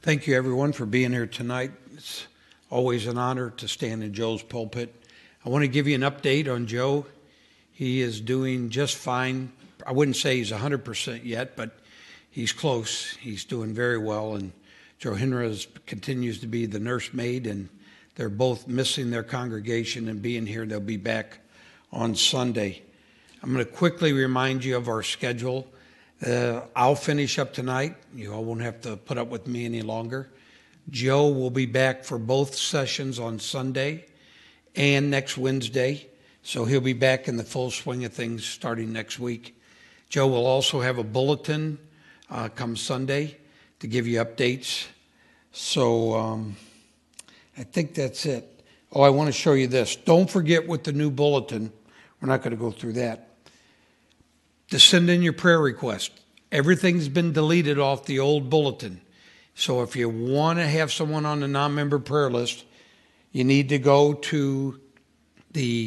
Thank you, everyone, for being here tonight. It's always an honor to stand in Joe's pulpit. I want to give you an update on Joe. He is doing just fine. I wouldn't say he's 100% yet, but he's close. He's doing very well. And Joe Hinra continues to be the nursemaid, and they're both missing their congregation and being here. They'll be back on Sunday. I'm going to quickly remind you of our schedule. I'll finish up tonight. You all won't have to put up with me any longer. Joe will be back for both sessions on Sunday and next Wednesday. So he'll be back in the full swing of things starting next week. Joe will also have a bulletin come Sunday to give you updates. So I think that's it. Oh, I want to show you this. Don't forget with the new bulletin, we're not going to go through that, to send in your prayer request. Everything's been deleted off the old bulletin. So if you want to have someone on the non-member prayer list, you need to go to the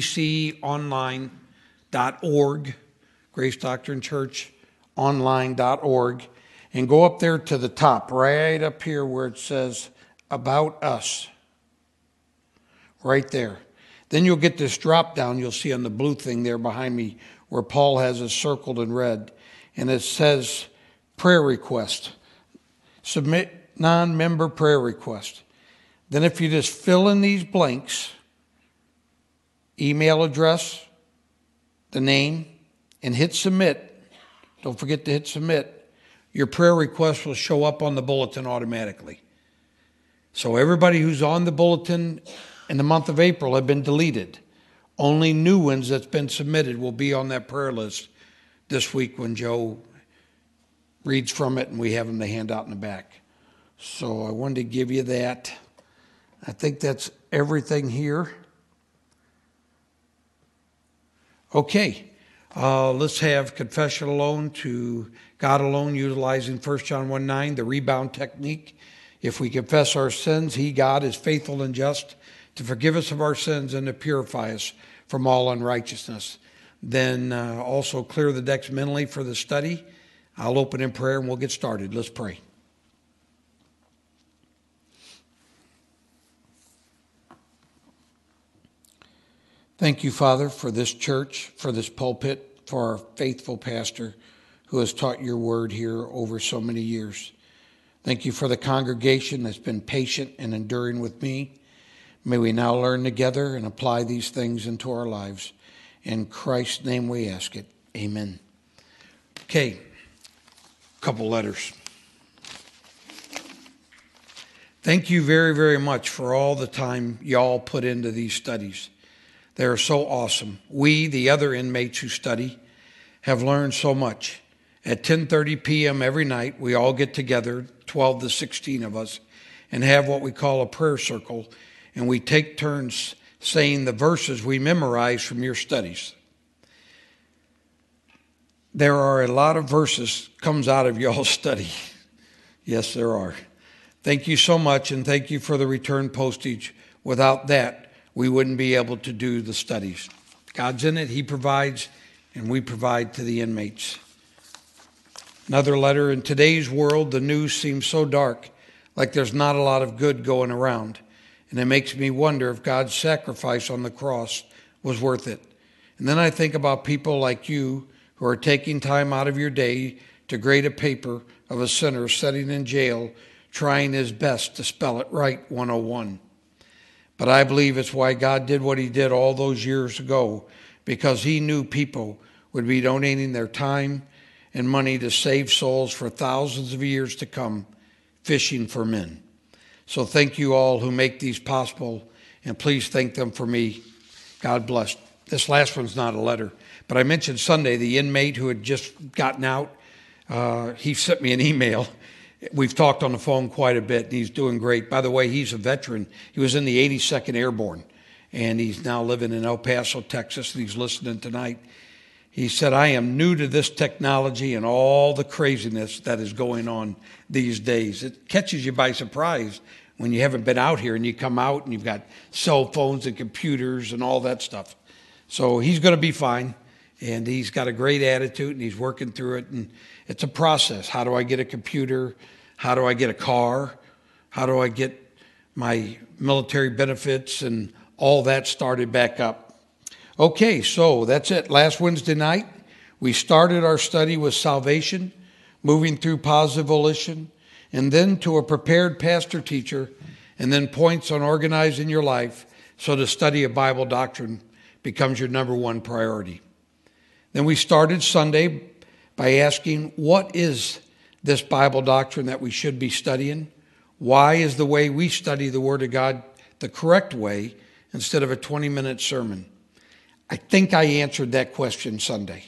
gdconline.org, Grace Doctrine Church online.org, and go up there to the top, right up here where it says About Us. Right there. Then you'll get this drop down you'll see on the blue thing there behind me where Paul has it circled in red. And it says prayer request. Submit non-member prayer request. Then if you just fill in these blanks, email address, the name, and hit submit. Don't forget to hit submit. Your prayer request will show up on the bulletin automatically. So everybody who's on the bulletin in the month of April have been deleted. Only new ones that's been submitted will be on that prayer list this week when Joe reads from it and we have them to hand out in the back. So I wanted to give you that. I think that's everything here. Okay, let's have confession alone to God alone, utilizing 1 John 1:9, the rebound technique. If we confess our sins, He, God, is faithful and just to forgive us of our sins and to purify us from all unrighteousness. Then also clear the decks mentally for the study. I'll open in prayer and we'll get started. Let's pray. Thank you, Father, for this church, for this pulpit, for our faithful pastor who has taught your word here over so many years. Thank you for the congregation that's been patient and enduring with me. May we now learn together and apply these things into our lives. In Christ's name we ask it. Amen. Okay, a couple letters. Thank you very, very much for all the time y'all put into these studies. They are so awesome. We, the other inmates who study, have learned so much. At 10:30 p.m. every night, we all get together, 12 to 16 of us, and have what we call a prayer circle, and we take turns saying the verses we memorize from your studies. There are a lot of verses comes out of y'all's study. Yes, there are. Thank you so much, and thank you for the return postage. Without that, we wouldn't be able to do the studies. God's in it, He provides, and we provide to the inmates. Another letter. In today's world, the news seems so dark, like there's not a lot of good going around. And it makes me wonder if God's sacrifice on the cross was worth it. And then I think about people like you who are taking time out of your day to grade a paper of a sinner sitting in jail, trying his best to spell it right 101. But I believe it's why God did what He did all those years ago, because He knew people would be donating their time and money to save souls for thousands of years to come, fishing for men. So thank you all who make these possible, and please thank them for me. God bless. This last one's not a letter, but I mentioned Sunday, the inmate who had just gotten out, he sent me an email. We've talked on the phone quite a bit, and he's doing great. By the way, he's a veteran. He was in the 82nd Airborne, and he's now living in El Paso, Texas, and he's listening tonight. He said, I am new to this technology and all the craziness that is going on these days. It catches you by surprise when you haven't been out here and you come out and you've got cell phones and computers and all that stuff. So he's going to be fine, and he's got a great attitude and he's working through it. And it's a process. How do I get a computer? How do I get a car? How do I get my military benefits and all that started back up? Okay, so that's it. Last Wednesday night, we started our study with salvation, moving through positive volition, and then to a prepared pastor teacher, and then points on organizing your life so the study of Bible doctrine becomes your number one priority. Then we started Sunday by asking, what is this Bible doctrine that we should be studying? Why is the way we study the Word of God the correct way instead of a 20-minute sermon? I think I answered that question Sunday.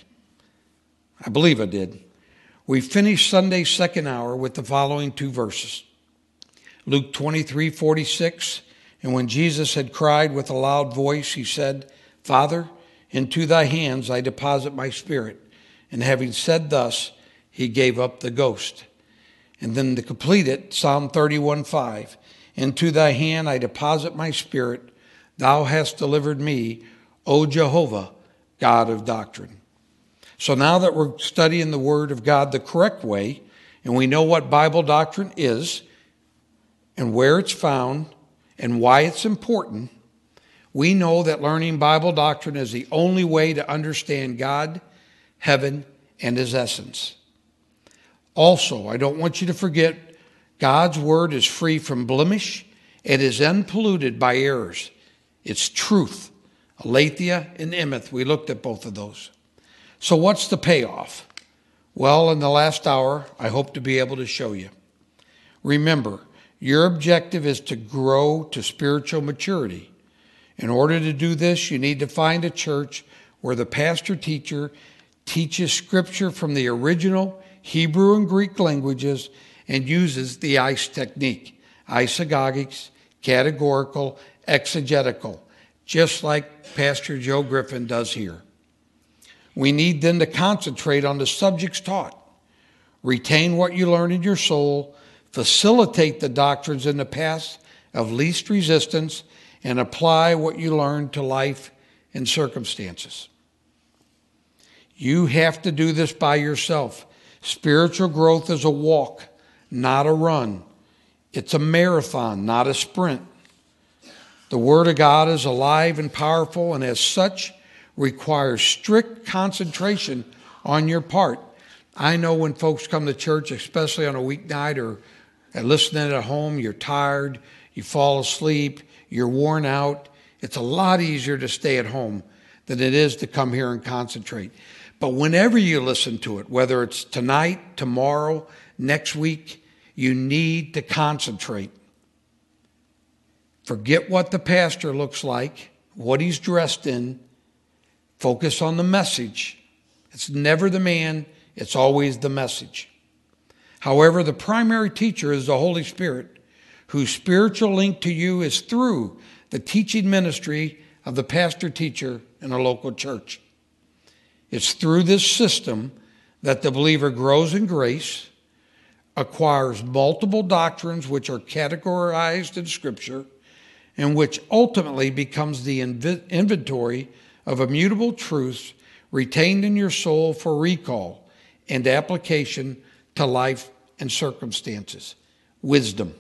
I believe I did. We finished Sunday's second hour with the following two verses. Luke 23:46, and when Jesus had cried with a loud voice, he said, Father, into thy hands I deposit my spirit. And having said thus, he gave up the ghost. And then to complete it, Psalm 31:5, into thy hand I deposit my spirit. Thou hast delivered me, O Jehovah, God of doctrine. So now that we're studying the Word of God the correct way, and we know what Bible doctrine is, and where it's found, and why it's important, we know that learning Bible doctrine is the only way to understand God, heaven, and His essence. Also, I don't want you to forget, God's Word is free from blemish. It is unpolluted by errors. It's truth. Aletheia and emeth, we looked at both of those. So what's the payoff? Well, in the last hour, I hope to be able to show you. Remember, your objective is to grow to spiritual maturity. In order to do this, you need to find a church where the pastor-teacher teaches Scripture from the original Hebrew and Greek languages and uses the ICE technique, isagogics, categorical, exegetical, just like Pastor Joe Griffin does here. We need then to concentrate on the subjects taught, retain what you learn in your soul, facilitate the doctrines in the path of least resistance, and apply what you learn to life and circumstances. You have to do this by yourself. Spiritual growth is a walk, not a run. It's a marathon, not a sprint. The Word of God is alive and powerful, and as such, requires strict concentration on your part. I know when folks come to church, especially on a weeknight or listening at home, you're tired, you fall asleep, you're worn out. It's a lot easier to stay at home than it is to come here and concentrate. But whenever you listen to it, whether it's tonight, tomorrow, next week, you need to concentrate. Forget what the pastor looks like, what he's dressed in. Focus on the message. It's never the man, it's always the message. However, the primary teacher is the Holy Spirit, whose spiritual link to you is through the teaching ministry of the pastor-teacher in a local church. It's through this system that the believer grows in grace, acquires multiple doctrines which are categorized in Scripture, and which ultimately becomes the inventory of immutable truths retained in your soul for recall and application to life and circumstances. Wisdom.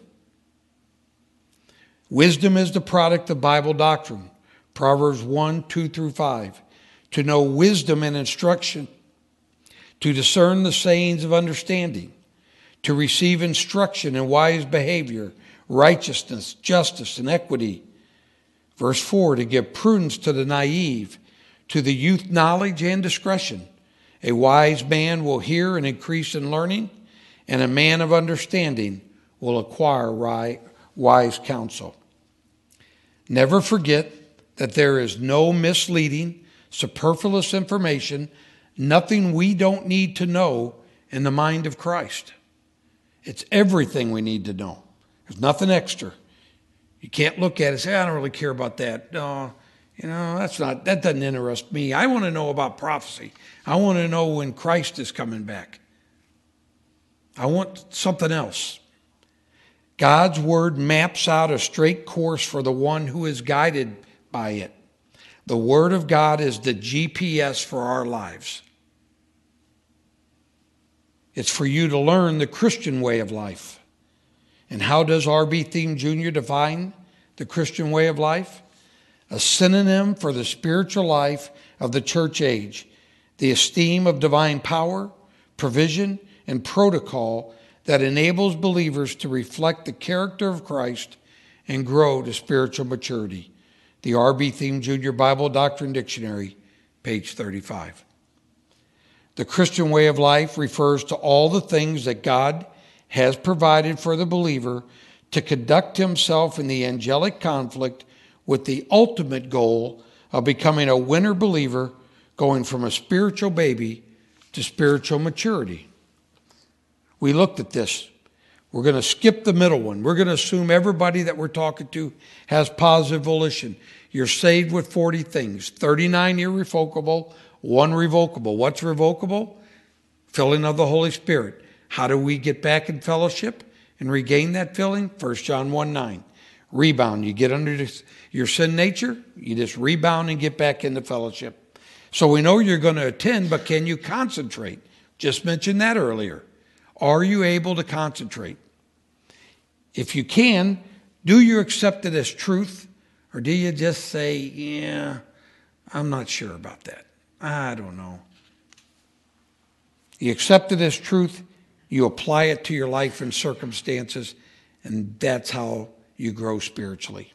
Wisdom is the product of Bible doctrine. Proverbs 1:2-5. To know wisdom and instruction, to discern the sayings of understanding, to receive instruction in wise behavior, righteousness, justice, and equity. Verse 4, to give prudence to the naive, to the youth knowledge and discretion. A wise man will hear and increase in learning, and a man of understanding will acquire wise counsel. Never forget that there is no misleading, superfluous information, nothing we don't need to know in the mind of Christ. It's everything we need to know. There's nothing extra. You can't look at it and say, I don't really care about that. No, that doesn't interest me. I want to know about prophecy. I want to know when Christ is coming back. I want something else. God's Word maps out a straight course for the one who is guided by it. The Word of God is the GPS for our lives. It's for you to learn the Christian way of life. And how does R.B. Thiem Jr. define the Christian way of life? A synonym for the spiritual life of the church age, the esteem of divine power, provision, and protocol that enables believers to reflect the character of Christ and grow to spiritual maturity. The R.B. Thiem Jr. Bible Doctrine Dictionary, page 35. The Christian way of life refers to all the things that God has provided for the believer to conduct himself in the angelic conflict with the ultimate goal of becoming a winner believer, going from a spiritual baby to spiritual maturity. We looked at this. We're going to skip the middle one. We're going to assume everybody that we're talking to has positive volition. You're saved with 40 things, 39 irrevocable, 1 revocable. What's revocable? Filling of the Holy Spirit. How do we get back in fellowship and regain that filling? 1 John 1:9. Rebound. You get under your sin nature, you just rebound and get back into fellowship. So we know you're going to attend, but can you concentrate? Just mentioned that earlier. Are you able to concentrate? If you can, do you accept it as truth? Or do you just say, yeah, I'm not sure about that. I don't know. You accept it as truth. You apply it to your life and circumstances, and that's how you grow spiritually.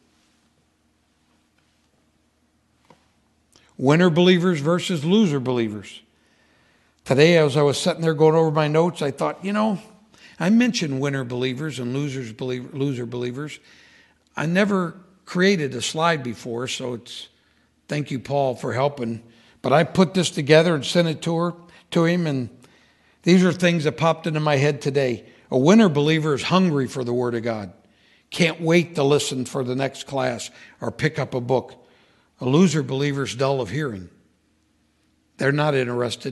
Winner believers versus loser believers. Today, as I was sitting there going over my notes, I thought, I mentioned winner believers and loser believers. I never created a slide before, so thank you, Paul, for helping. But I put this together and sent it to him, and these are things that popped into my head today. A winner believer is hungry for the Word of God. Can't wait to listen for the next class or pick up a book. A loser believer is dull of hearing. They're not interested.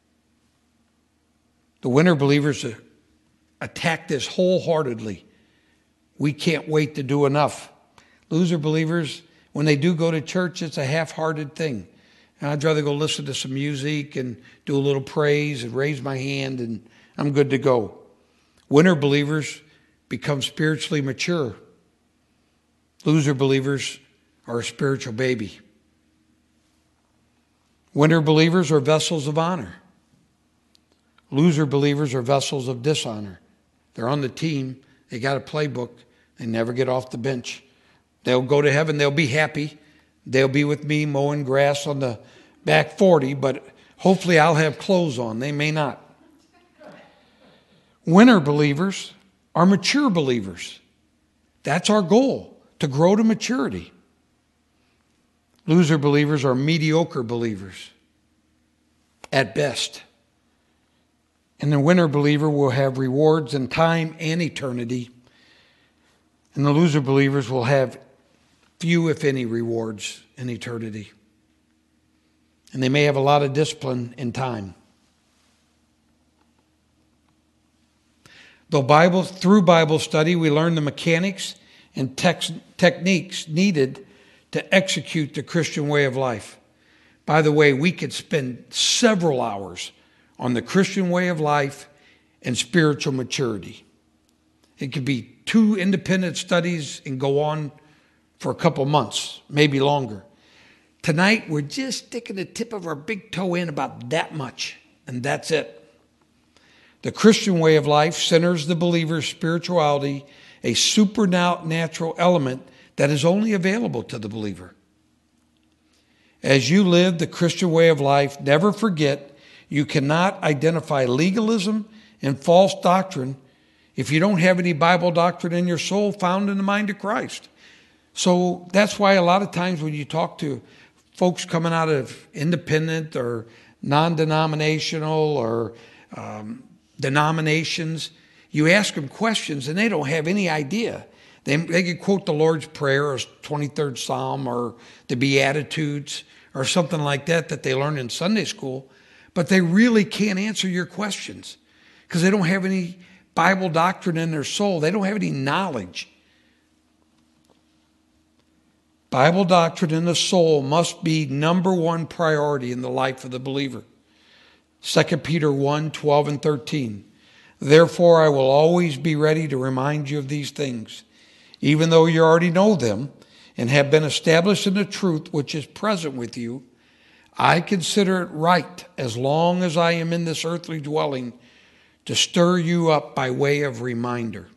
The winner believers attack this wholeheartedly. We can't wait to do enough. Loser believers, when they do go to church, it's a half-hearted thing. I'd rather go listen to some music and do a little praise and raise my hand, and I'm good to go. Winner believers become spiritually mature. Loser believers are a spiritual baby. Winner believers are vessels of honor. Loser believers are vessels of dishonor. They're on the team. They got a playbook. They never get off the bench. They'll go to heaven. They'll be happy. They'll be with me mowing grass on the back 40, but hopefully I'll have clothes on. They may not. Winner believers are mature believers. That's our goal, to grow to maturity. Loser believers are mediocre believers at best. And the winner believer will have rewards in time and eternity. And the loser believers will have few, if any, rewards in eternity. And they may have a lot of discipline in time. Through Bible study, we learn the mechanics and techniques needed to execute the Christian way of life. By the way, we could spend several hours on the Christian way of life and spiritual maturity. It could be 2 independent studies and go on for a couple months, maybe longer. Tonight, we're just sticking the tip of our big toe in about that much, and that's it. The Christian way of life centers the believer's spirituality, a supernatural element that is only available to the believer. As you live the Christian way of life, never forget you cannot identify legalism and false doctrine if you don't have any Bible doctrine in your soul found in the mind of Christ. So that's why a lot of times when you talk to folks coming out of independent or non-denominational or denominations, you ask them questions and they don't have any idea. They can quote the Lord's Prayer or 23rd Psalm or the Beatitudes or something like that they learned in Sunday school, but they really can't answer your questions because they don't have any Bible doctrine in their soul. They don't have any knowledge. Bible doctrine in the soul must be number one priority in the life of the believer. 2 Peter 1:12 and 13. Therefore, I will always be ready to remind you of these things, even though you already know them and have been established in the truth which is present with you. I consider it right, as long as I am in this earthly dwelling, to stir you up by way of reminder.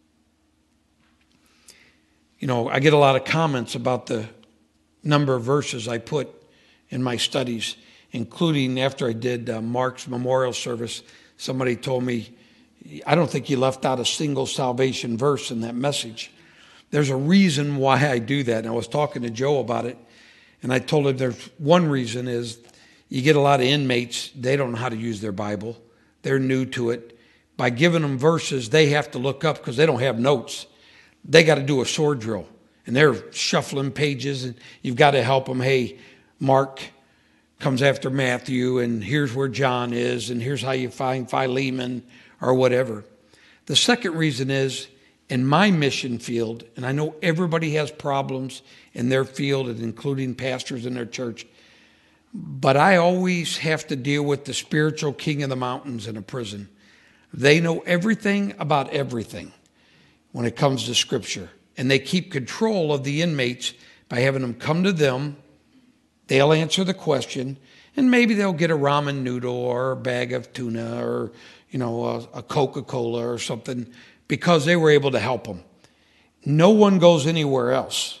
You know, I get a lot of comments about the number of verses I put in my studies, including after I did Mark's memorial service. Somebody told me, I don't think you left out a single salvation verse in that message. There's a reason why I do that. And I was talking to Joe about it, and I told him there's one reason is you get a lot of inmates, they don't know how to use their Bible. They're new to it. By giving them verses, they have to look up because they don't have notes. They got to do a sword drill, and they're shuffling pages, and you've got to help them. Hey, Mark comes after Matthew, and here's where John is, and here's how you find Philemon or whatever. The second reason is, in my mission field, and I know everybody has problems in their field, and including pastors in their church, but I always have to deal with the spiritual king of the mountains in a prison. They know everything about everything when it comes to Scripture, and they keep control of the inmates by having them come to them. They'll answer the question, and maybe they'll get a ramen noodle or a bag of tuna or, a Coca-Cola or something because they were able to help them. No one goes anywhere else.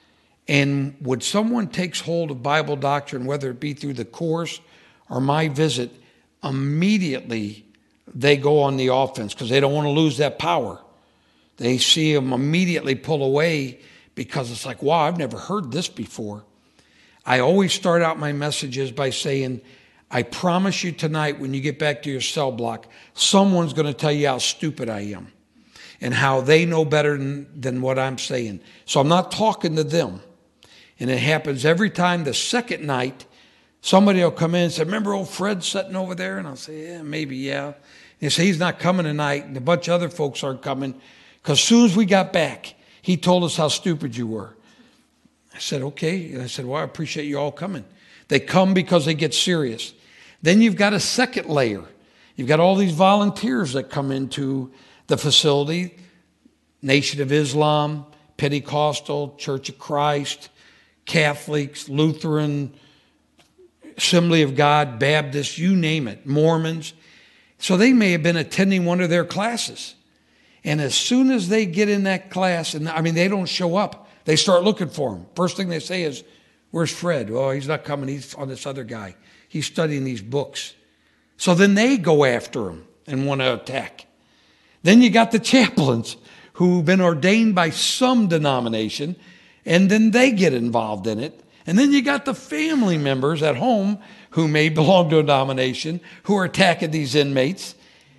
And when someone takes hold of Bible doctrine, whether it be through the course or my visit, immediately they go on the offense because they don't want to lose that power. They see them immediately pull away because it's like, wow, I've never heard this before. I always start out my messages by saying, I promise you tonight when you get back to your cell block, someone's going to tell you how stupid I am and how they know better than what I'm saying. So I'm not talking to them. And it happens every time. The second night, somebody will come in and say, remember old Fred sitting over there? And I'll say, yeah, maybe, yeah. And they say, he's not coming tonight. And a bunch of other folks aren't coming. Because as soon as we got back, he told us how stupid you were. I said, okay. And I said, well, I appreciate you all coming. They come because they get serious. Then you've got a second layer. You've got all these volunteers that come into the facility, Nation of Islam, Pentecostal, Church of Christ, Catholics, Lutheran, Assembly of God, Baptists, you name it, Mormons. So they may have been attending one of their classes. And as soon as they get in that class, they don't show up. They start looking for him. First thing they say is, where's Fred? Oh, he's not coming. He's on this other guy. He's studying these books. So then they go after him and want to attack. Then you got the chaplains who've been ordained by some denomination, and then they get involved in it. And then you got the family members at home who may belong to a denomination who are attacking these inmates.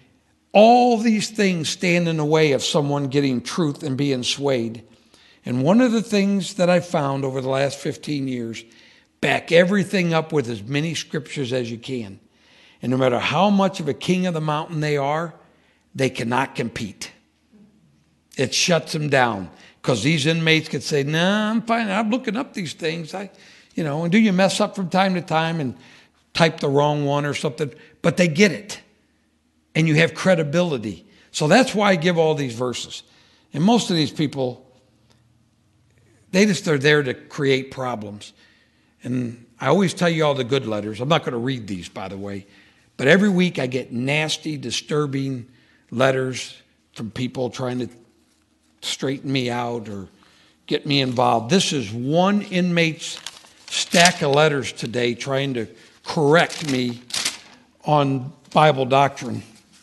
All these things stand in the way of someone getting truth and being swayed. And one of the things that I found over the last 15 years, back everything up with as many scriptures as you can. And no matter how much of a king of the mountain they are, they cannot compete. It shuts them down because these inmates could say, nah, I'm fine. I'm looking up these things. And do you mess up from time to time and type the wrong one or something? But they get it. And you have credibility. So that's why I give all these verses. And most of these people, they're there to create problems. And I always tell you all the good letters. I'm not going to read these, by the way. But every week I get nasty, disturbing letters from people trying to straighten me out or get me involved. This is one inmate's stack of letters today trying to correct me on Bible doctrine.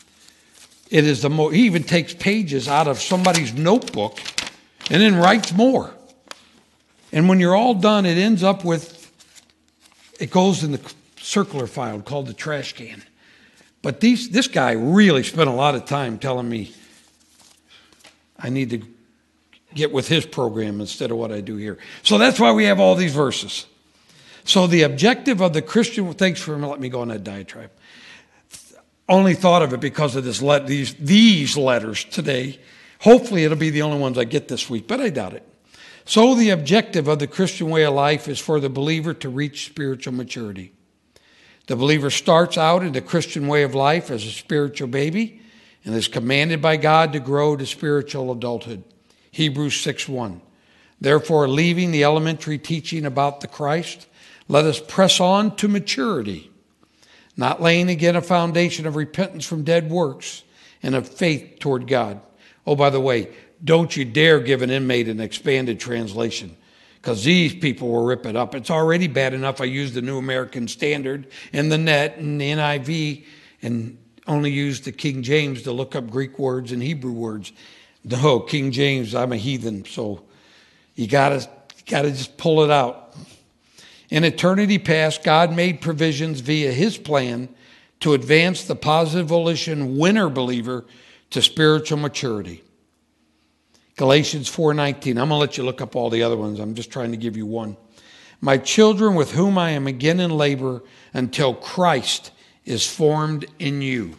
It is he even takes pages out of somebody's notebook and then writes more. And when you're all done, it ends up it goes in the circular file called the trash can. But this guy really spent a lot of time telling me I need to get with his program instead of what I do here. So that's why we have all these verses. So the objective of the Christian, thanks for letting me go on that diatribe. Only thought of it because of these letters today. Hopefully it'll be the only ones I get this week, but I doubt it. So the objective of the Christian way of life is for the believer to reach spiritual maturity. The believer starts out in the Christian way of life as a spiritual baby, and is commanded by God to grow to spiritual adulthood. Hebrews 6:1. Therefore, leaving the elementary teaching about the Christ, let us press on to maturity, not laying again a foundation of repentance from dead works and of faith toward God. Oh, by the way, don't you dare give an inmate an expanded translation, because these people will rip it up. It's already bad enough I use the New American Standard and the NET and the NIV and only use the King James to look up Greek words and Hebrew words. No, King James, I'm a heathen, so you gotta just pull it out. In eternity past, God made provisions via his plan to advance the positive volition winner believer to spiritual maturity. Galatians 4:19. I'm going to let you look up all the other ones. I'm just trying to give you one. My children, with whom I am again in labor until Christ is formed in you.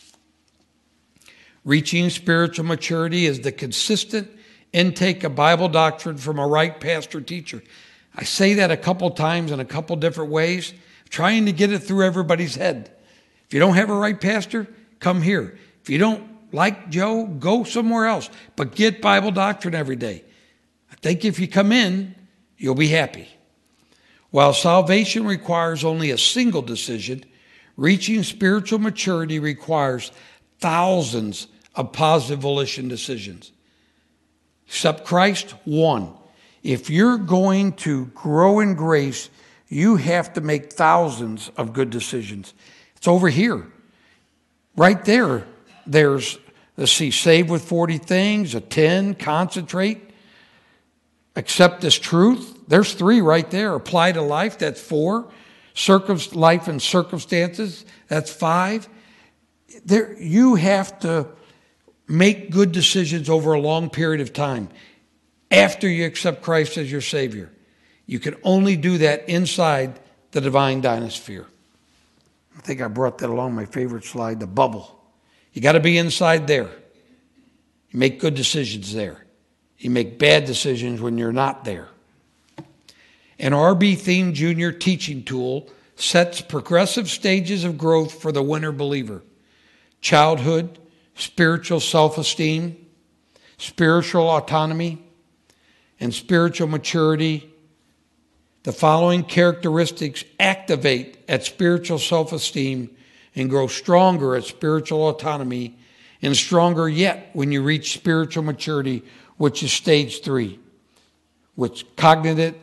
Reaching spiritual maturity is the consistent intake of Bible doctrine from a right pastor teacher. I say that a couple times in a couple different ways, trying to get it through everybody's head. If you don't have a right pastor, come here. If you don't like Joe, go somewhere else. But get Bible doctrine every day. I think if you come in, you'll be happy. While salvation requires only a single decision, reaching spiritual maturity requires thousands of positive volition decisions. Accept Christ, one. If you're going to grow in grace, you have to make thousands of good decisions. It's over here. Right there, there's, let's see, save with 40 things, a 10, concentrate, accept this truth. There's 3 right there. Apply to life, that's 4. Life and circumstances, that's 5. There, you have to make good decisions over a long period of time after you accept Christ as your Savior. You can only do that inside the divine dynasphere. I think I brought that along, my favorite slide, the bubble. You got to be inside there. You make good decisions there. You make bad decisions when you're not there. An RB Theme Junior teaching tool sets progressive stages of growth for the winner believer. Childhood, spiritual self-esteem, spiritual autonomy, and spiritual maturity. The following characteristics activate at spiritual self-esteem and grow stronger at spiritual autonomy, and stronger yet when you reach spiritual maturity, which is stage 3, which cognitive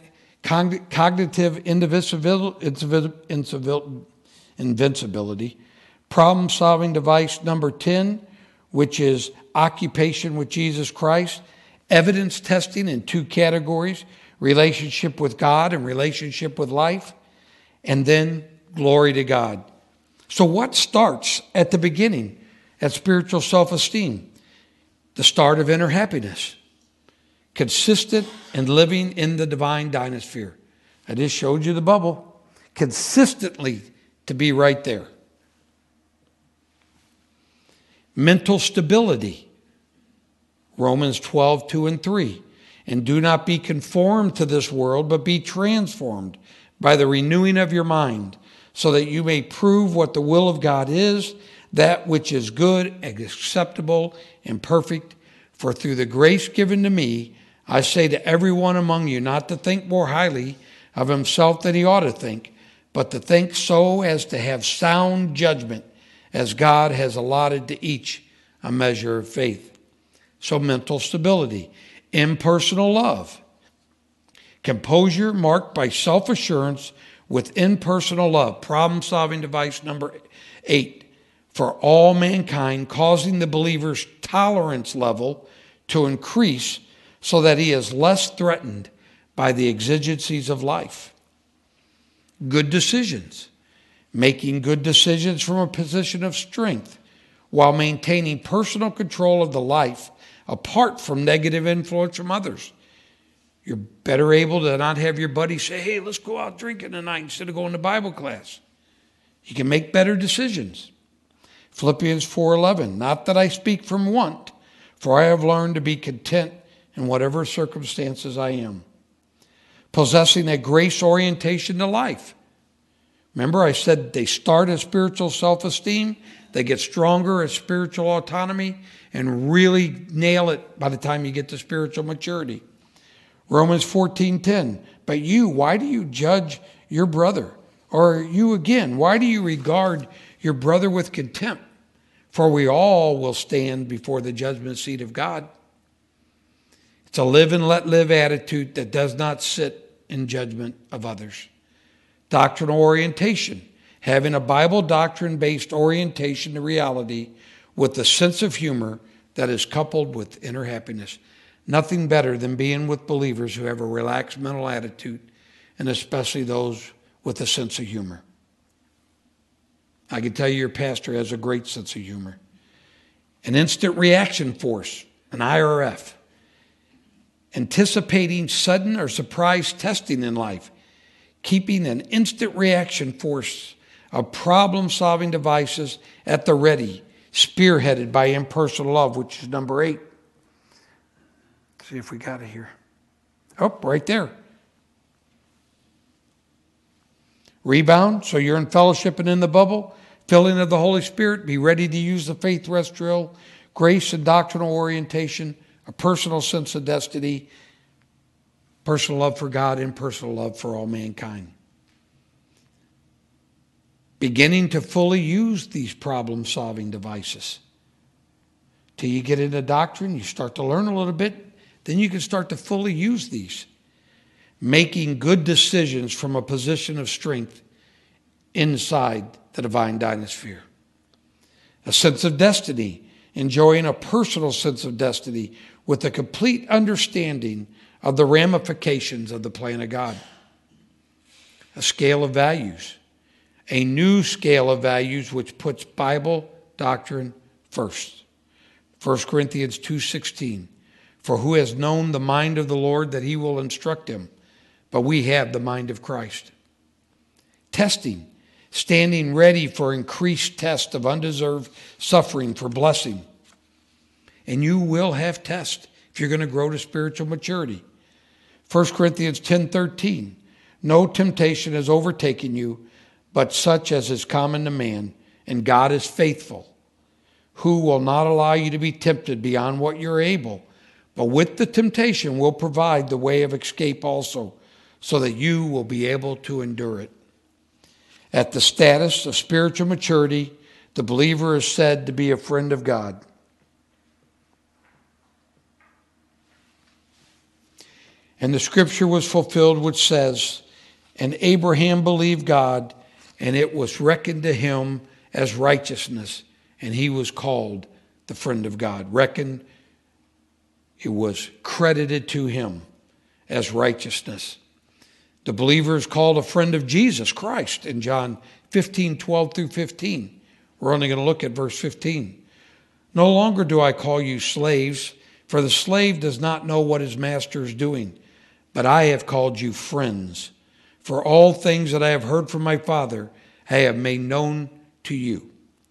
invincibility. Problem-solving device number 10, which is occupation with Jesus Christ. Evidence testing in 2 categories, relationship with God and relationship with life. And then glory to God. So what starts at the beginning at spiritual self-esteem? The start of inner happiness. Consistent and living in the divine dynasphere. I just showed you the bubble. Consistently to be right there. Mental stability. Romans 12:2-3. And do not be conformed to this world, but be transformed by the renewing of your mind, so that you may prove what the will of God is, that which is good and acceptable and perfect. For through the grace given to me, I say to everyone among you not to think more highly of himself than he ought to think, but to think so as to have sound judgment, as God has allotted to each a measure of faith. So mental stability. Impersonal love. Composure marked by self-assurance with impersonal love. Problem-solving device number 8. For all mankind, causing the believer's tolerance level to increase so that he is less threatened by the exigencies of life. Good decisions. Making good decisions from a position of strength while maintaining personal control of the life apart from negative influence from others. You're better able to not have your buddy say, hey, let's go out drinking tonight instead of going to Bible class. You can make better decisions. Philippians 4:11, not that I speak from want, for I have learned to be content in whatever circumstances I am. Possessing a grace orientation to life. Remember I said they start at spiritual self-esteem, They get stronger at spiritual autonomy and really nail it by the time you get to spiritual maturity. Romans 14:10, but you, why do you judge your brother? Or you again, why do you regard your brother with contempt? For we all will stand before the judgment seat of God. It's a live and let live attitude that does not sit in judgment of others. Doctrinal orientation, having a Bible doctrine-based orientation to reality with a sense of humor that is coupled with inner happiness. Nothing better than being with believers who have a relaxed mental attitude, and especially those with a sense of humor. I can tell you your pastor has a great sense of humor. An instant reaction force, an IRF. Anticipating sudden or surprise testing in life. Keeping an instant reaction force of problem-solving devices at the ready, spearheaded by impersonal love, which is number 8. Let's see if we got it here. Oh, right there. Rebound, so you're in fellowship and in the bubble. Filling of the Holy Spirit, be ready to use the faith rest drill. Grace and doctrinal orientation, a personal sense of destiny, personal love for God, and personal love for all mankind. Beginning to fully use these problem-solving devices. Till you get into doctrine, you start to learn a little bit, then you can start to fully use these. Making good decisions from a position of strength inside the divine dynasphere. A sense of destiny, enjoying a personal sense of destiny with a complete understanding of the ramifications of the plan of God. A scale of values, a new scale of values which puts Bible doctrine first. 1 Corinthians 2:16, for who has known the mind of the Lord that he will instruct him? But we have the mind of Christ. Testing, standing ready for increased test of undeserved suffering for blessing. And you will have test if you're going to grow to spiritual maturity. 1 Corinthians 10:13, no temptation has overtaken you, but such as is common to man, and God is faithful, who will not allow you to be tempted beyond what you're able, but with the temptation will provide the way of escape also, so that you will be able to endure it. At the status of spiritual maturity, the believer is said to be a friend of God. And the scripture was fulfilled which says, and Abraham believed God, and it was reckoned to him as righteousness, and he was called the friend of God. Reckoned, it was credited to him as righteousness. The believer is called a friend of Jesus Christ in John 15:12 through 15. We're only going to look at verse 15. No longer do I call you slaves, for the slave does not know what his master is doing, but I have called you friends. For all things that I have heard from my Father, I have made known to you.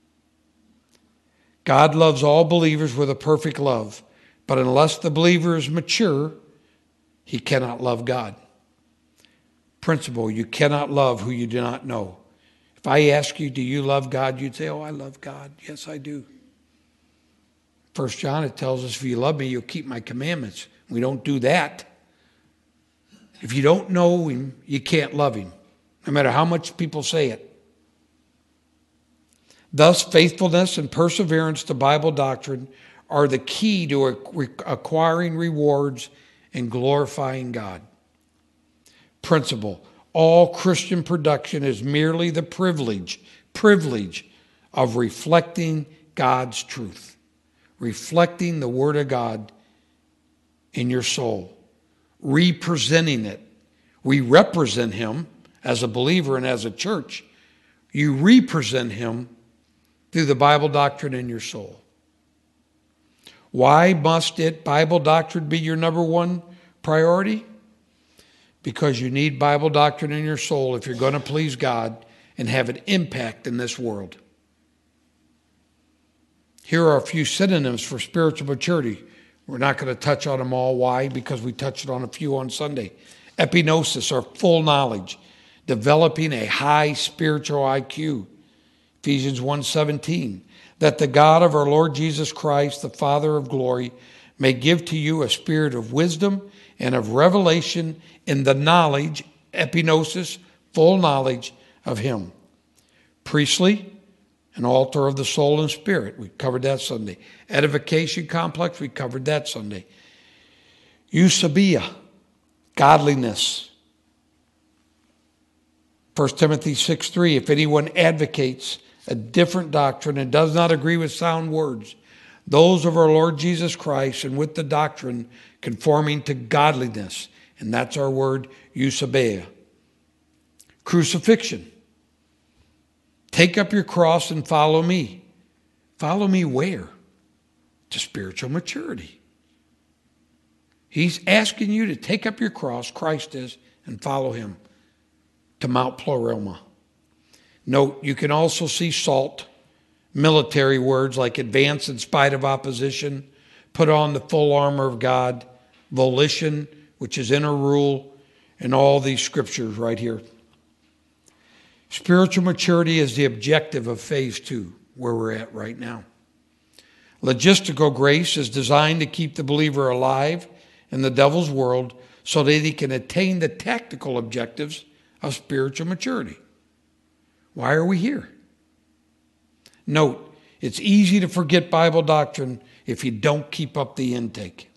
God loves all believers with a perfect love, but unless the believer is mature, he cannot love God. Principle, you cannot love who you do not know. If I ask you, do you love God? You'd say, oh, I love God. Yes, I do. 1 John, it tells us, if you love me, you'll keep my commandments. We don't do that. If you don't know him, you can't love him, no matter how much people say it. Thus, faithfulness and perseverance to Bible doctrine are the key to acquiring rewards and glorifying God. Principle, all Christian production is merely the privilege of reflecting God's truth, reflecting the Word of God in your soul, representing it. We represent him as a believer and as a church. You represent him through the Bible doctrine in your soul. Why must Bible doctrine be your number one priority? Because you need Bible doctrine in your soul if you're going to please God and have an impact in this world. Here are a few synonyms for spiritual maturity. We're not going to touch on them all. Why? Because we touched on a few on Sunday. Epignosis, or full knowledge, developing a high spiritual IQ. Ephesians 1:17. that the God of our Lord Jesus Christ, the Father of glory, may give to you a spirit of wisdom and of revelation in the knowledge, epignosis, full knowledge of him. Priestly, an altar of the soul and spirit. We covered that Sunday. Edification complex, we covered that Sunday. Eusebia, godliness. 1 Timothy 6:3, if anyone advocates a different doctrine and does not agree with sound words, those of our Lord Jesus Christ, and with the doctrine conforming to godliness, and that's our word, Eusebia. Crucifixion. Take up your cross and follow me. Follow me where? To spiritual maturity. He's asking you to take up your cross, Christ is, and follow him to Mount Pleroma. Note, you can also see salt, military words like advance in spite of opposition, put on the full armor of God, volition, which is inner rule, and all these scriptures right here. Spiritual maturity is the objective of phase 2, where we're at right now. Logistical grace is designed to keep the believer alive in the devil's world so that he can attain the tactical objectives of spiritual maturity. Why are we here? Note, it's easy to forget Bible doctrine if you don't keep up the intake.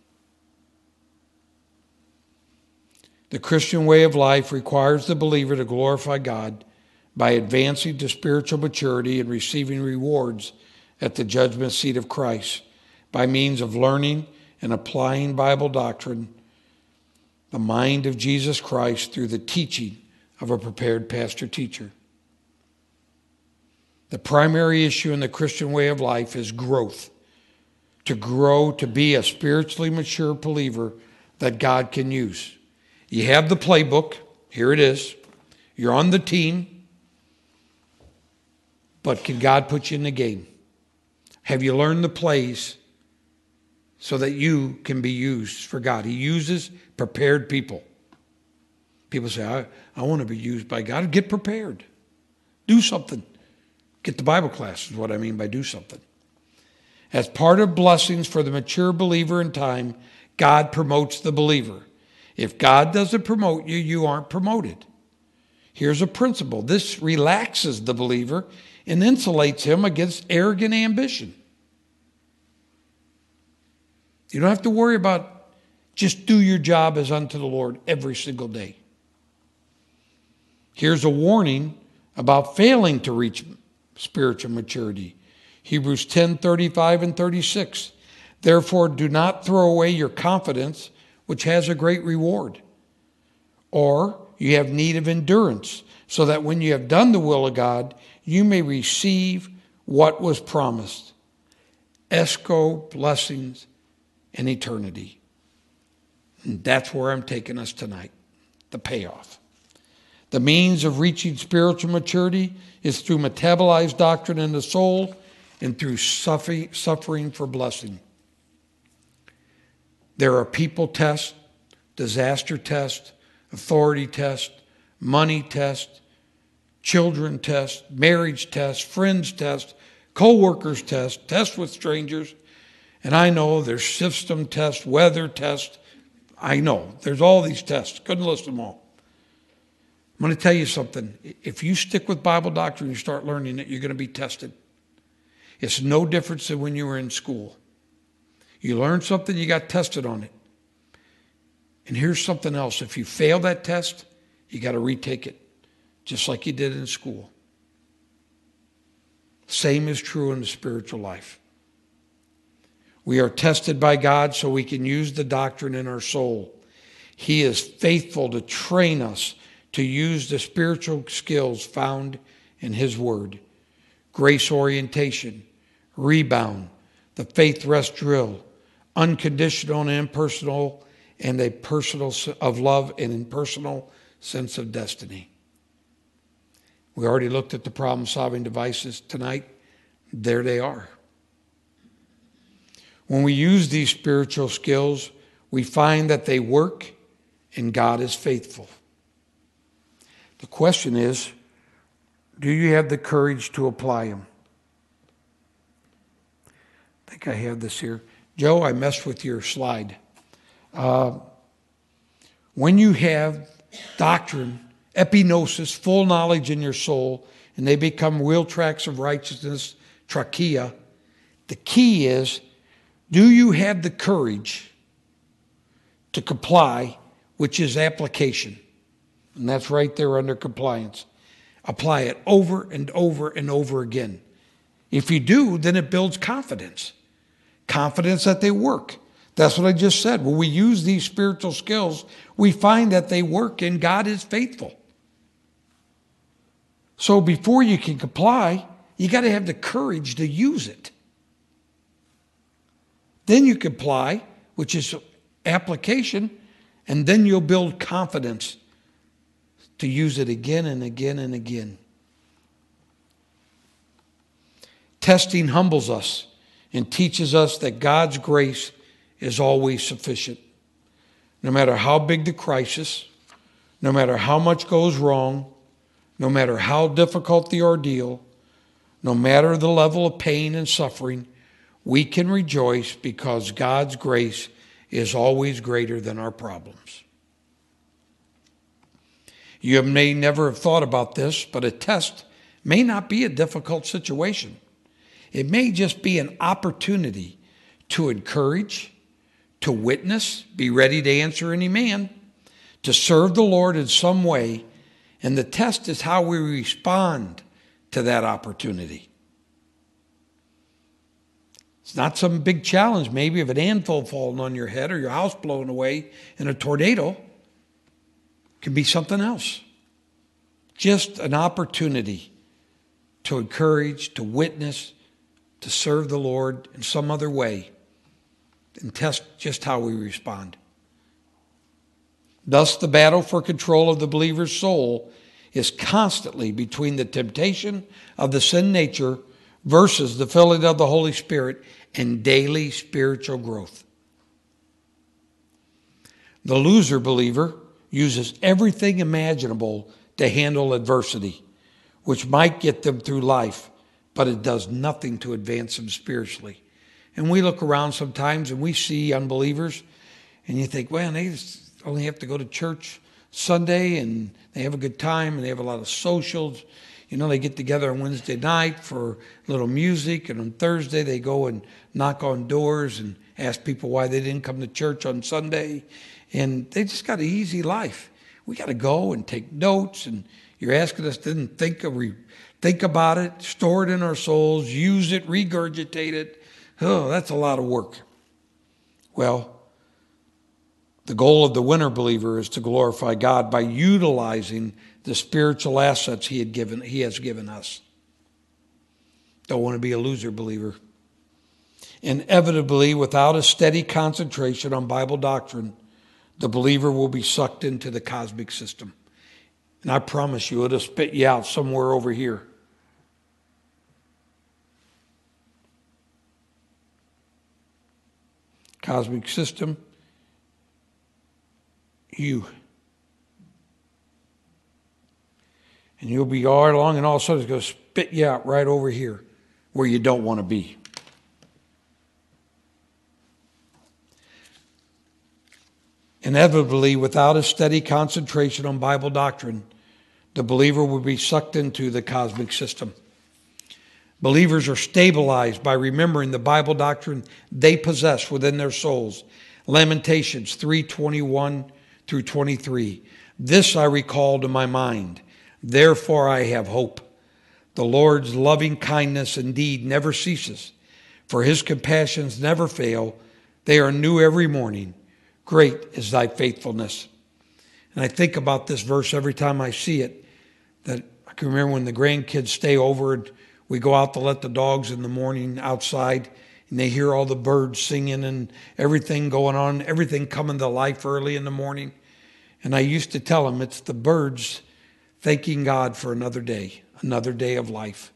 The Christian way of life requires the believer to glorify God by advancing to spiritual maturity and receiving rewards at the judgment seat of Christ by means of learning and applying Bible doctrine, the mind of Jesus Christ through the teaching of a prepared pastor-teacher. The primary issue in the Christian way of life is growth. To grow to be a spiritually mature believer that God can use. You have the playbook. Here it is. You're on the team. But can God put you in the game? Have you learned the plays so that you can be used for God? He uses prepared people. People say, I want to be used by God. Get prepared. Do something. Get the Bible class is what I mean by do something. As part of blessings for the mature believer in time, God promotes the believer. If God doesn't promote you, you aren't promoted. Here's a principle. This relaxes the believer and insulates him against arrogant ambition. You don't have to worry about just do your job as unto the Lord every single day. Here's a warning about failing to reach spiritual maturity. Hebrews 10:35 and 36. Therefore, do not throw away your confidence, which has a great reward. Or you have need of endurance, so that when you have done the will of God, you may receive what was promised. Esco, blessings, and eternity. And that's where I'm taking us tonight, the payoff. The means of reaching spiritual maturity is through metabolized doctrine in the soul and through suffering for blessing. There are people tests, disaster tests, authority tests, money tests, children tests, marriage tests, friends tests, co-workers tests, tests with strangers. And I know there's system tests, weather tests. I know there's all these tests. Couldn't list them all. I'm going to tell you something. If you stick with Bible doctrine, you start learning it, you're going to be tested. It's no different than when you were in school. You learned something, you got tested on it. And here's something else. If you fail that test, you got to retake it, just like you did in school. Same is true in the spiritual life. We are tested by God so we can use the doctrine in our soul. He is faithful to train us to use the spiritual skills found in His Word. Grace orientation, rebound, the faith rest drill, unconditional and impersonal, and a personal of love and impersonal sense of destiny. We already looked at the problem-solving devices tonight. There they are. When we use these spiritual skills, we find that they work and God is faithful. The question is, do you have the courage to apply them? think I have this here. Joe, I messed with your slide. When you have doctrine, epignosis, full knowledge in your soul, and they become wheel tracks of righteousness, trachea, the key is, do you have the courage to comply, which is application? And that's right there under compliance. Apply it over and over and over again. If you do, then it builds confidence. Confidence that they work. That's what I just said. When we use these spiritual skills, we find that they work and God is faithful. So before you can comply, you got to have the courage to use it. Then you comply, which is application, and then you'll build confidence to use it again and again and again. Testing humbles us and teaches us that God's grace is always sufficient. No matter how big the crisis, no matter how much goes wrong, no matter how difficult the ordeal, no matter the level of pain and suffering, we can rejoice because God's grace is always greater than our problems. You may never have thought about this, but a test may not be a difficult situation. It may just be an opportunity to encourage, to witness, be ready to answer any man, to serve the Lord in some way, and the test is how we respond to that opportunity. It's not some big challenge, maybe of an anvil falling on your head or your house blown away in a tornado. It can be something else. Just an opportunity to encourage, to witness, to serve the Lord in some other way, and test just how we respond. Thus, the battle for control of the believer's soul is constantly between the temptation of the sin nature versus the filling of the Holy Spirit and daily spiritual growth. The loser believer uses everything imaginable to handle adversity, which might get them through life, but it does nothing to advance them spiritually. And we look around sometimes and we see unbelievers, and you think, well, they just only have to go to church Sunday and they have a good time and they have a lot of socials. You know, they get together on Wednesday night for a little music, and on Thursday they go and knock on doors and ask people why they didn't come to church on Sunday. And they just got an easy life. We got to go and take notes, and you're asking us to think about it, store it in our souls, use it, regurgitate it. Oh, that's a lot of work. Well, the goal of the winner believer is to glorify God by utilizing the spiritual assets He has given us. Don't want to be a loser believer. Inevitably, without a steady concentration on Bible doctrine, the believer will be sucked into the cosmic system. And I promise you, it'll spit you out somewhere over here. Cosmic system, you. And you'll be all along, and all of a sudden it's going to spit you out right over here where you don't want to be. Inevitably, without a steady concentration on Bible doctrine, the believer will be sucked into the cosmic system. Believers are stabilized by remembering the Bible doctrine they possess within their souls. Lamentations 3:21 through 23. This I recall to my mind. Therefore I have hope. The Lord's loving kindness indeed never ceases, for His compassions never fail. They are new every morning. Great is thy faithfulness. And I think about this verse every time I see it, that I can remember when the grandkids stay over and we go out to let the dogs in the morning outside, and they hear all the birds singing and everything going on, everything coming to life early in the morning. And I used to tell them it's the birds thanking God for another day of life.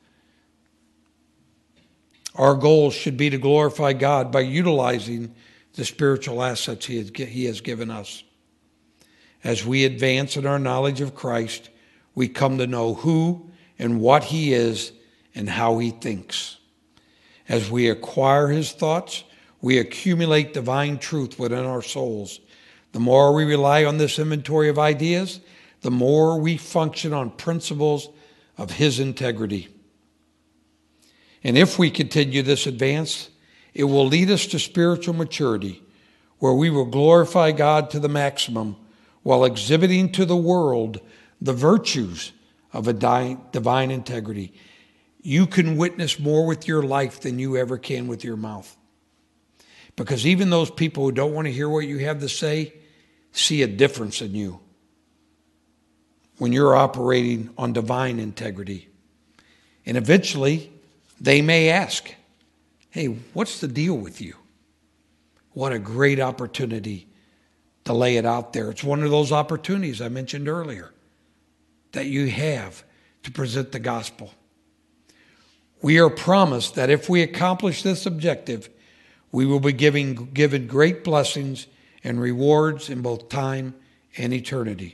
Our goal should be to glorify God by utilizing the spiritual assets He has given us. As we advance in our knowledge of Christ, we come to know who and what He is and how He thinks. As we acquire his thoughts, we accumulate divine truth within our souls. The more we rely on this inventory of ideas, the more we function on principles of his integrity. And if we continue this advance, it will lead us to spiritual maturity, where we will glorify God to the maximum while exhibiting to the world the virtues of a divine integrity. You can witness more with your life than you ever can with your mouth. Because even those people who don't want to hear what you have to say see a difference in you when you're operating on divine integrity. And eventually, they may ask, hey, what's the deal with you? What a great opportunity to lay it out there. It's one of those opportunities I mentioned earlier that you have to present the gospel. We are promised that if we accomplish this objective, we will be given great blessings and rewards in both time and eternity.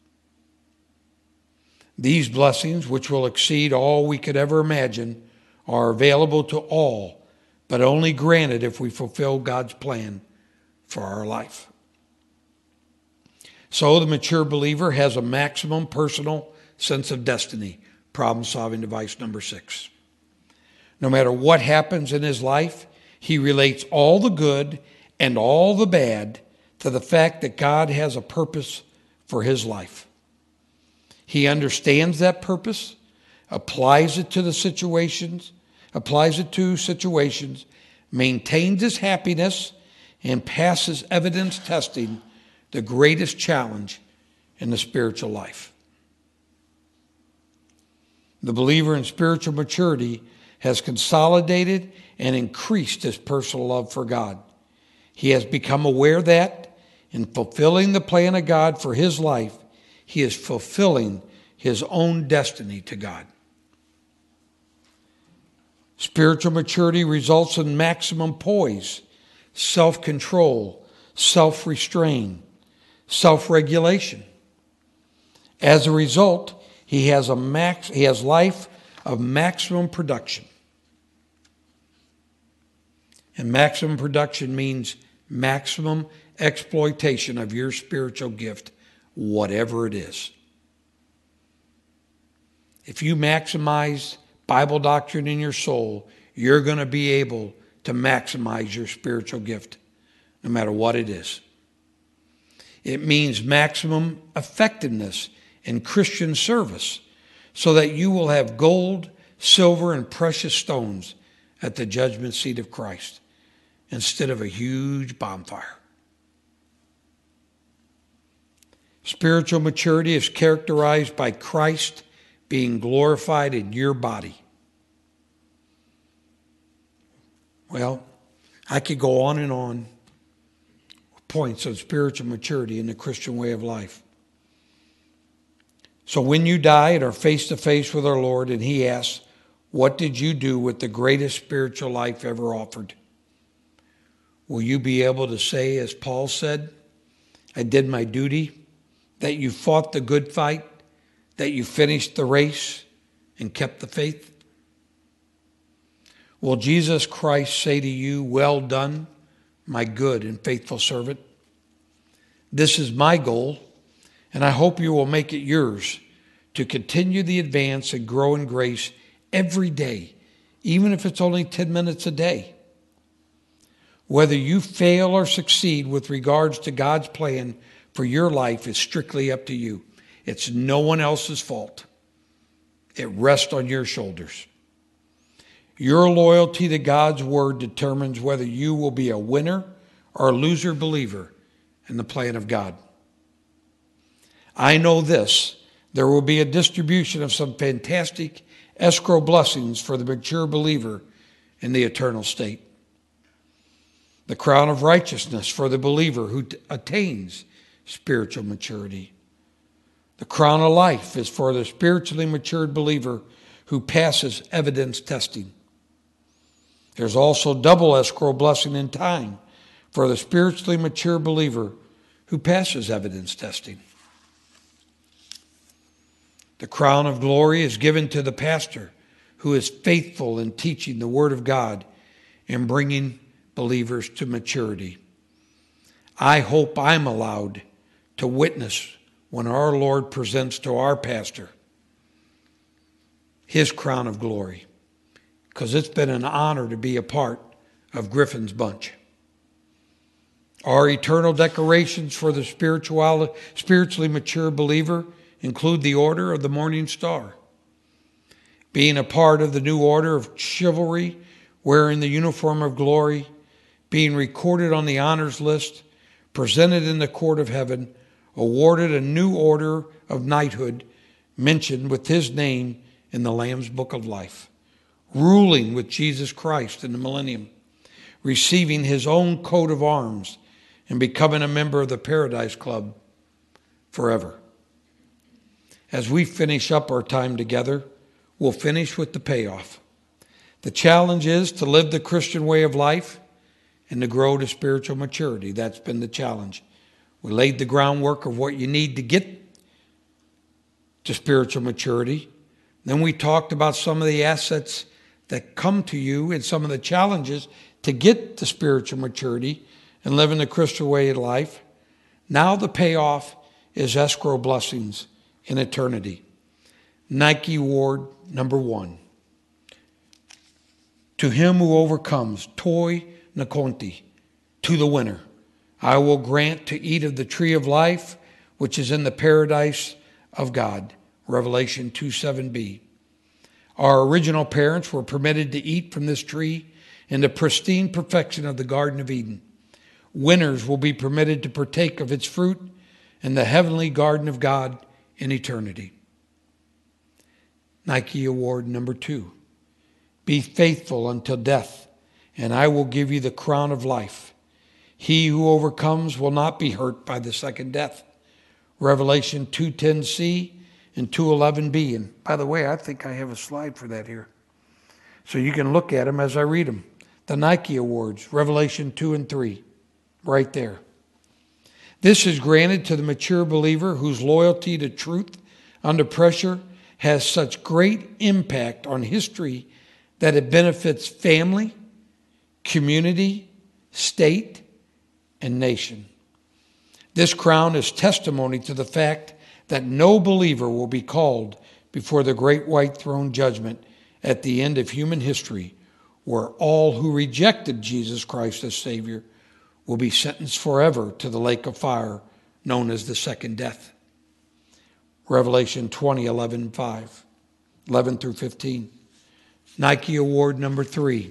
These blessings, which will exceed all we could ever imagine, are available to all, but only granted if we fulfill God's plan for our life. So the mature believer has a maximum personal sense of destiny. Problem-solving device number 6. No matter what happens in his life, he relates all the good and all the bad to the fact that God has a purpose for his life. He understands that purpose, applies it to situations, maintains his happiness, and passes evidence testing, the greatest challenge in the spiritual life. The believer in spiritual maturity has consolidated and increased his personal love for God. He has become aware that in fulfilling the plan of God for his life, he is fulfilling his own destiny to God. Spiritual maturity results in maximum poise, self-control, self-restraint, self-regulation. As a result, he has life of maximum production. And maximum production means maximum exploitation of your spiritual gift, whatever it is. If you maximize Bible doctrine in your soul, you're going to be able to maximize your spiritual gift, no matter what it is. It means maximum effectiveness in Christian service, so that you will have gold, silver, and precious stones at the judgment seat of Christ, instead of a huge bonfire. Spiritual maturity is characterized by Christ being glorified in your body. Well, I could go on and on with points of spiritual maturity in the Christian way of life. So when you die and are face to face with our Lord and he asks, what did you do with the greatest spiritual life ever offered? Will you be able to say, as Paul said, I did my duty, that you fought the good fight, that you finished the race and kept the faith? Will Jesus Christ say to you, well done, my good and faithful servant? This is my goal, and I hope you will make it yours to continue the advance and grow in grace every day, even if it's only 10 minutes a day. Whether you fail or succeed with regards to God's plan for your life is strictly up to you. It's no one else's fault. It rests on your shoulders. Your loyalty to God's word determines whether you will be a winner or a loser believer in the plan of God. I know this, there will be a distribution of some fantastic escrow blessings for the mature believer in the eternal state. The crown of righteousness for the believer who attains spiritual maturity. The crown of life is for the spiritually matured believer who passes evidence testing. There's also double escrow blessing in time for the spiritually mature believer who passes evidence testing. The crown of glory is given to the pastor who is faithful in teaching the Word of God in bringing believers to maturity. I hope I'm allowed to witness when our Lord presents to our pastor his crown of glory, because it's been an honor to be a part of Griffin's bunch. Our eternal decorations for the spiritually mature believer include the Order of the Morning Star, being a part of the new order of chivalry, wearing the uniform of glory, being recorded on the honors list, presented in the court of heaven, awarded a new order of knighthood, mentioned with his name in the Lamb's Book of Life, ruling with Jesus Christ in the millennium, receiving his own coat of arms, and becoming a member of the Paradise Club forever. As we finish up our time together, we'll finish with the payoff. The challenge is to live the Christian way of life and to grow to spiritual maturity. That's been the challenge. We laid the groundwork of what you need to get to spiritual maturity. Then we talked about some of the assets that come to you and some of the challenges to get to spiritual maturity and living the Christian way of life. Now the payoff is escrow blessings in eternity. Nike Award number 1. To him who overcomes, toi nakonti, to the winner, I will grant to eat of the tree of life, which is in the paradise of God. Revelation 2:7b. Our original parents were permitted to eat from this tree in the pristine perfection of the Garden of Eden. Winners will be permitted to partake of its fruit in the heavenly garden of God in eternity. Nike Award number 2. Be faithful until death, and I will give you the crown of life. He who overcomes will not be hurt by the second death. Revelation 2:10c and 2:11b. And by the way, I think I have a slide for that here, so you can look at them as I read them. The Nike Awards, Revelation 2 and 3, right there. This is granted to the mature believer whose loyalty to truth under pressure has such great impact on history that it benefits family, community, state, and nation. This crown is testimony to the fact that no believer will be called before the great white throne judgment at the end of human history, where all who rejected Jesus Christ as Savior will be sentenced forever to the lake of fire known as the second death. Revelation 20:11 through 15. Nike Award number 3.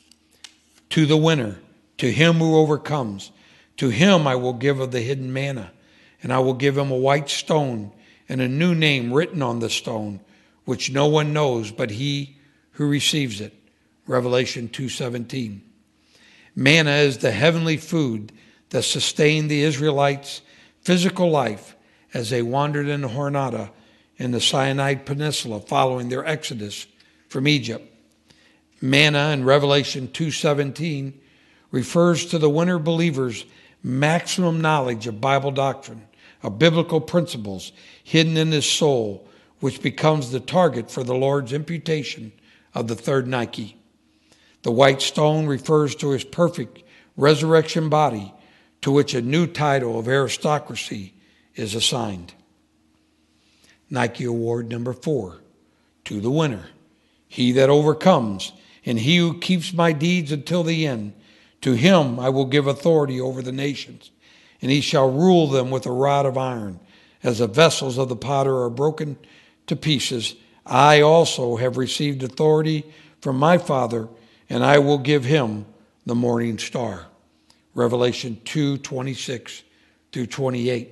To the winner, to him who overcomes, to him I will give of the hidden manna, and I will give him a white stone and a new name written on the stone, which no one knows but he who receives it. Revelation 2:17. Manna is the heavenly food that sustained the Israelites' physical life as they wandered in the Hornada in the Sinai Peninsula following their exodus from Egypt. Manna in Revelation 2:17 refers to the winner believer's maximum knowledge of Bible doctrine, of biblical principles hidden in his soul, which becomes the target for the Lord's imputation of the third Nike. The white stone refers to his perfect resurrection body, to which a new title of aristocracy is assigned. Nike Award number 4. To the winner, he that overcomes, and he who keeps my deeds until the end, to him I will give authority over the nations, and he shall rule them with a rod of iron. As the vessels of the potter are broken to pieces, I also have received authority from my Father, and I will give him the morning star. Revelation 2:26 through 28.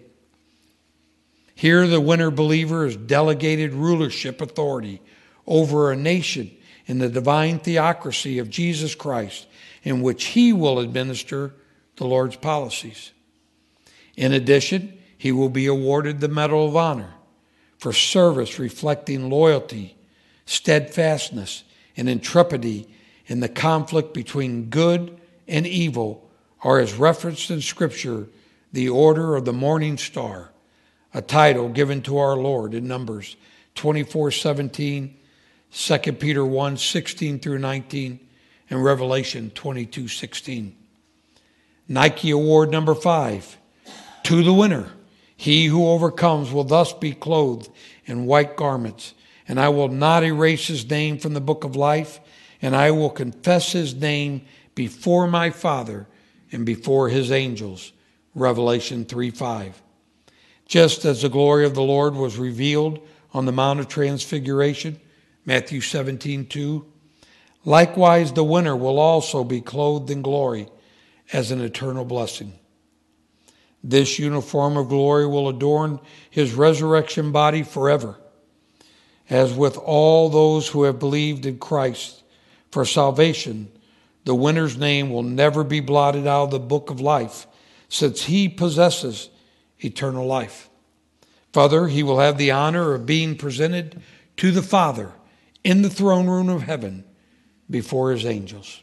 Here the winner believer is delegated rulership authority over a nation in the divine theocracy of Jesus Christ, in which he will administer the Lord's policies. In addition, he will be awarded the Medal of Honor for service reflecting loyalty, steadfastness, and intrepidity in the conflict between good and evil, or as referenced in Scripture, the Order of the Morning Star, a title given to our Lord in Numbers 24:17, 2 Peter 1:16 through 19, in Revelation 22:16. Nike Award number 5, to the winner. He who overcomes will thus be clothed in white garments, and I will not erase his name from the book of life, and I will confess his name before my Father and before his angels. Revelation 3:5. Just as the glory of the Lord was revealed on the Mount of Transfiguration, Matthew 17:2, likewise the winner will also be clothed in glory as an eternal blessing. This uniform of glory will adorn his resurrection body forever. As with all those who have believed in Christ for salvation, the winner's name will never be blotted out of the book of life, since he possesses eternal life. Further, he will have the honor of being presented to the Father in the throne room of heaven before his angels.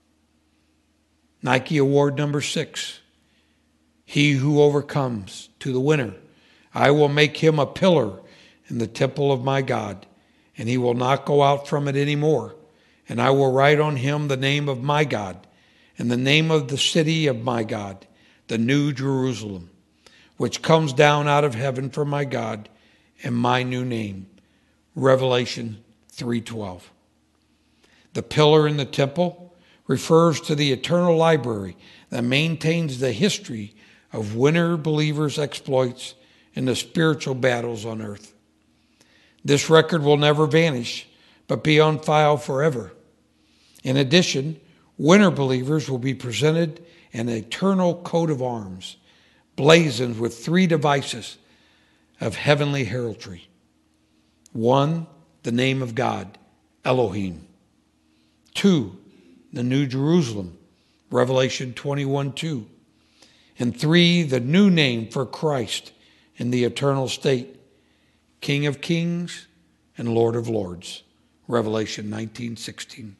Nike Award number 6, he who overcomes, to the winner. I will make him a pillar in the temple of my God, and he will not go out from it anymore. And I will write on him the name of my God and the name of the city of my God, the New Jerusalem, which comes down out of heaven from my God, and my new name. Revelation 3:12. The pillar in the temple refers to the eternal library that maintains the history of winner believers' exploits in the spiritual battles on earth. This record will never vanish, but be on file forever. In addition, winner believers will be presented an eternal coat of arms, blazoned with 3 devices of heavenly heraldry. 1, the name of God, Elohim. 2, the New Jerusalem, Revelation 21:2. And 3, the new name for Christ in the eternal state, King of Kings and Lord of Lords, Revelation 19:16.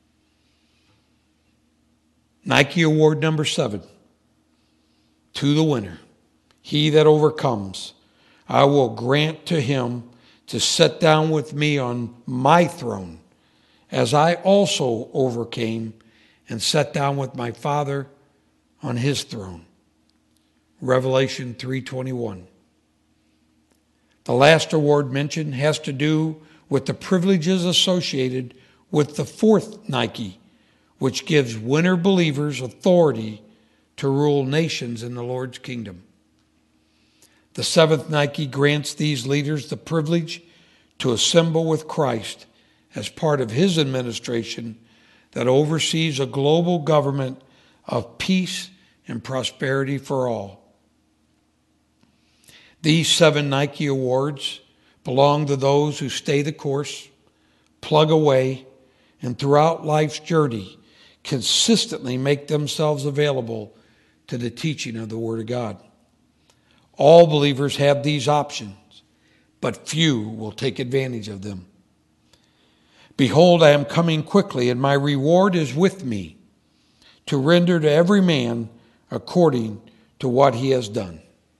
Nike Award number 7, to the winner. He that overcomes, I will grant to him to sit down with me on my throne, as I also overcame and sat down with my Father on his throne. Revelation 3:21. The last award mentioned has to do with the privileges associated with the 4th Nike, which gives winner believers authority to rule nations in the Lord's kingdom. The 7th Nike grants these leaders the privilege to assemble with Christ as part of his administration that oversees a global government of peace and prosperity for all. These 7 Nike Awards belong to those who stay the course, plug away, and throughout life's journey consistently make themselves available to the teaching of the Word of God. All believers have these options, but few will take advantage of them. Behold, I am coming quickly, and my reward is with me, to render to every man according to what he has done.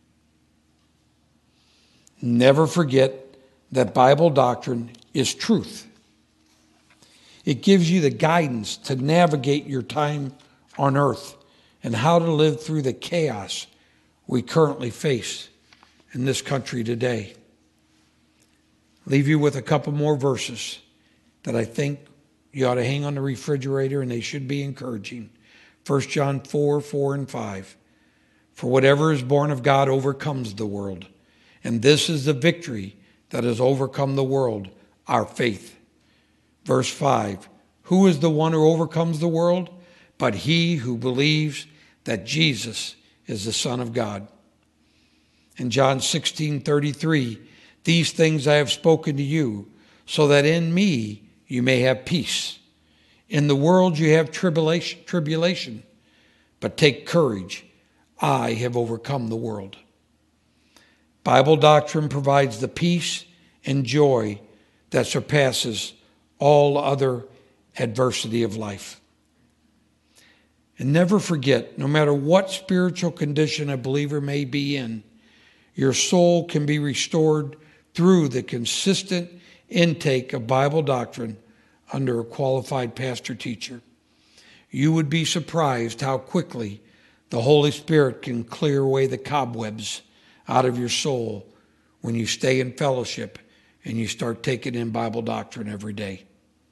Never forget that Bible doctrine is truth. It gives you the guidance to navigate your time on earth and how to live through the chaos we currently face in this country today. Leave you with a couple more verses that I think you ought to hang on the refrigerator, and they should be encouraging. 1 John 4:4 and 5. For whatever is born of God overcomes the world. And this is the victory that has overcome the world, our faith. Verse 5, who is the one who overcomes the world? But he who believes that Jesus is the Son of God. In John 16:33, these things I have spoken to you, so that in me you may have peace. In the world you have tribulation, but take courage. I have overcome the world. Bible doctrine provides the peace and joy that surpasses all other adversity of life. And never forget, no matter what spiritual condition a believer may be in, your soul can be restored through the consistent intake of Bible doctrine under a qualified pastor teacher. you would be surprised how quickly the Holy Spirit can clear away the cobwebs out of your soul when you stay in fellowship and you start taking in Bible doctrine every day.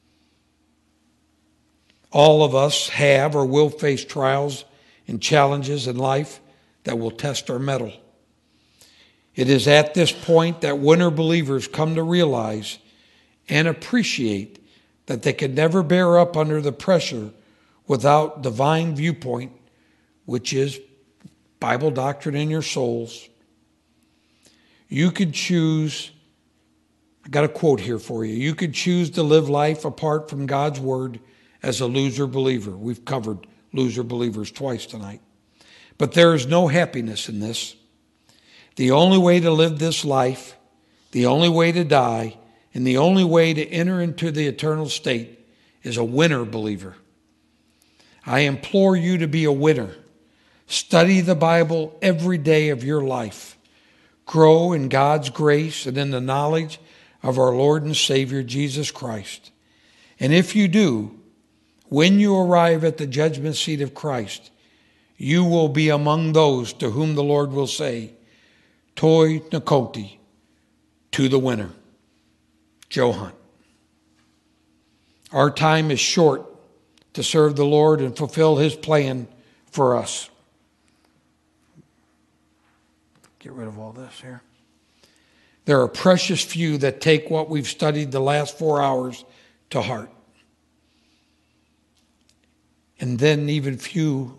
All of us have or will face trials and challenges in life that will test our mettle. It is at this point that winter believers come to realize and appreciate that they can never bear up under the pressure without divine viewpoint, which is Bible doctrine in your souls. You could choose, I got a quote here for you. You could choose to live life apart from God's word as a loser believer. We've covered loser believers twice tonight. But there is no happiness in this. The only way to live this life, the only way to die, and the only way to enter into the eternal state is a winner believer. I implore you to be a winner. Study the Bible every day of your life. Grow in God's grace and in the knowledge of our Lord and Savior, Jesus Christ. And if you do, when you arrive at the judgment seat of Christ, you will be among those to whom the Lord will say, Toi Nakoti, to the winner. Joe Hunt. Our time is short to serve the Lord and fulfill His plan for us. Get rid of all this here. There are precious few that take what we've studied the last 4 hours to heart. And then even fewer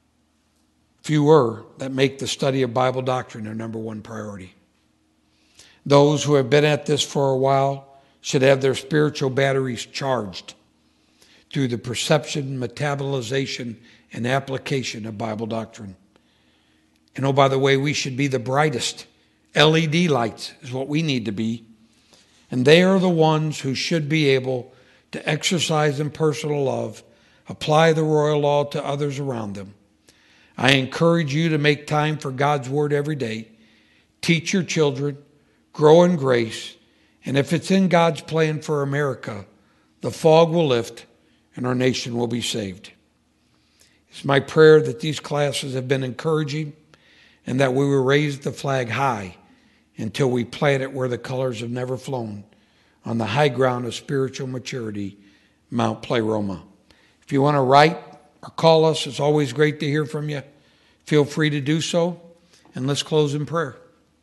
that make the study of Bible doctrine their number one priority. Those who have been at this for a while should have their spiritual batteries charged through the perception, metabolization, and application of Bible doctrine. And oh, by the way, we should be the brightest. LED lights is what we need to be. And they are the ones who should be able to exercise in personal love, apply the royal law to others around them. I encourage you to make time for God's word every day. Teach your children, grow in grace, and if it's in God's plan for America, the fog will lift and our nation will be saved. It's my prayer that these classes have been encouraging and that we will raise the flag high until we plant it where the colors have never flown, on the high ground of spiritual maturity, Mount Pleroma. If you want to write or call us, it's always great to hear from you. Feel free to do so, and let's close in prayer.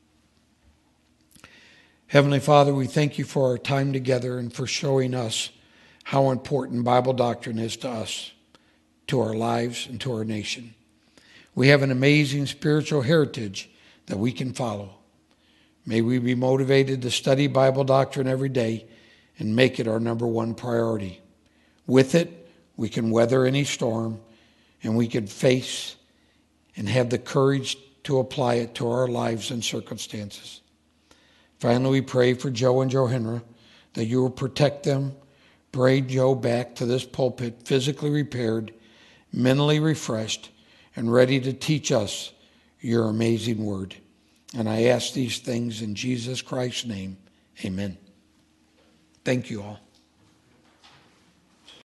Heavenly Father, we thank you for our time together and for showing us how important Bible doctrine is to us, to our lives, and to our nation. We have an amazing spiritual heritage that we can follow. May we be motivated to study Bible doctrine every day and make it our number one priority. With it, we can weather any storm, and we can face and have the courage to apply it to our lives and circumstances. Finally, we pray for Joe and Johanna, that you will protect them, bring Joe back to this pulpit physically repaired, mentally refreshed, and ready to teach us your amazing word. And I ask these things in Jesus Christ's name. Amen. Thank you all.